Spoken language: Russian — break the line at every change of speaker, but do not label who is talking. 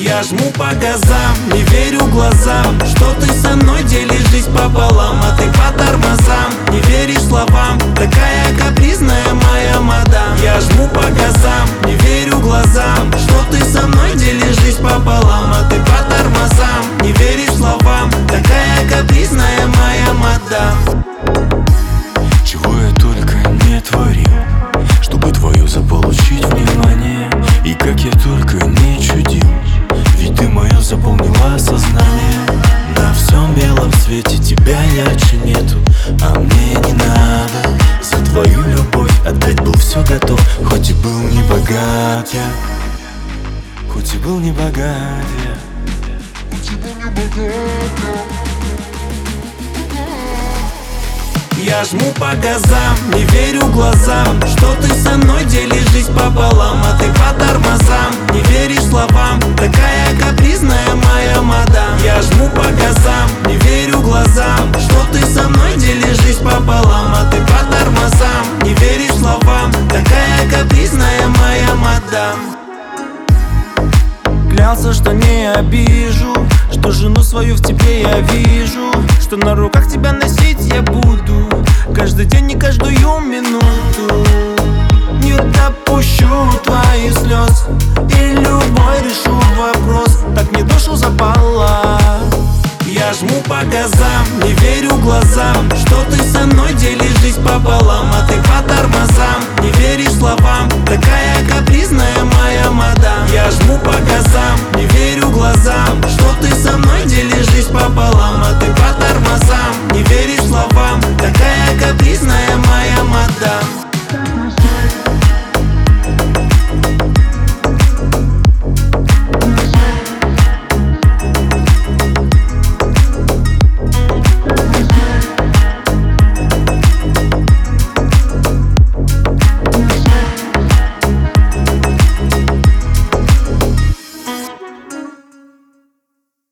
Я жму по газам, не верю глазам, что ты со мной делишь жизнь пополам. А ты по тормозам, не веришь словам, такая капризная моя мадам. Я жму по газам, не верю глазам, что ты со мной делишь жизнь пополам. А ты по тормозам, не веришь словам, такая капризная моя мадам.
Чего я только не творил, чтобы твое заполучить внимание. И как я только не чудил, ведь ты мое заполнила сознание. На всем белом свете тебя ярче нету, а мне не надо. За твою любовь отдать был все готов, хоть и был не богат я, хоть и был не богат я.
Я жму по газам, не верю глазам, что ты со мной делишь жизнь пополам. А ты по тормозам, не веришь словам, такая капризная моя мадам. Я жму по газам, не верю глазам, что ты со мной делишь жизнь пополам. А ты по тормозам, не веришь словам, такая капризная моя мадам. Клялся, что не обижу, что жену свою в тебе я вижу, что на руках тебя носить я буду каждый день и каждую минуту. Не допущу твоих слез и любой решу вопрос, так мне душу запала. Я жму по газам, не верю глазам, что ты со мной делишь жизнь пополам. А ты по тормозам, не веришь словам, такая капризная моя мадам. Я жму по газам, не верю глазам, что ты со мной делишь жизнь пополам. А ты